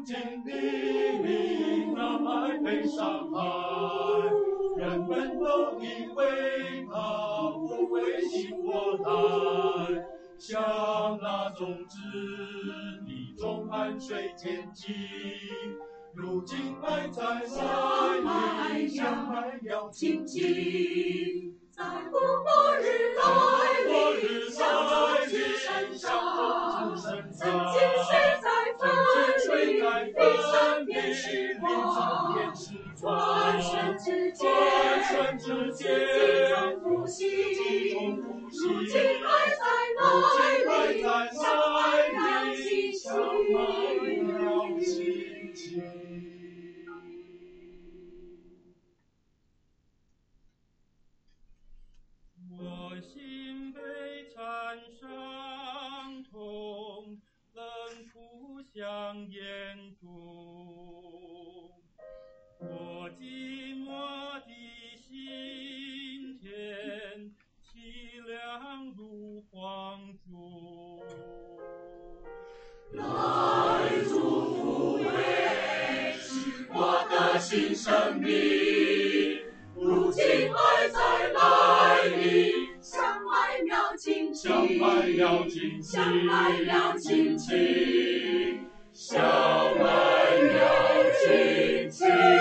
经历那爱被伤害，人们都以为他不会醒过来，像那种子你中汗水前进，如今埋在海里，像埋了荆棘。 在不末日来临，像种子生长，曾经睡在坟里，地上便是光。转瞬之间，自己中呼吸，如今埋在海里，像埋了荆棘。 我心悲惨伤痛，冷酷像严重。我寂寞的心田，凄凉如黄钟。 来祝福为是我的新生命，如今埋在海里，像埋了荆棘， 像埋了荆棘， 像埋了荆棘，像埋了荆棘。